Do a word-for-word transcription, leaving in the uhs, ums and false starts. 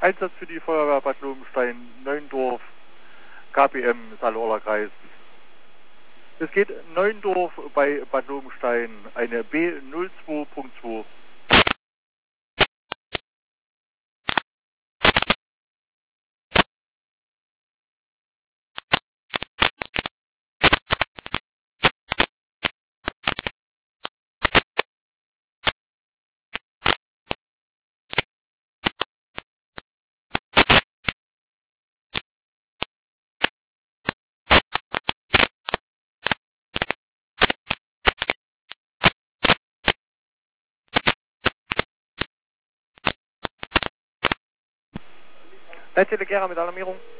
Einsatz für die Feuerwehr Bad Lobenstein, Neuendorf, K P M, Saale-Orla-Kreis. Es geht Neuendorf bei Bad Lobenstein, eine B null zwei Punkt zwei. Leitstelle Gera mit Alarmierung.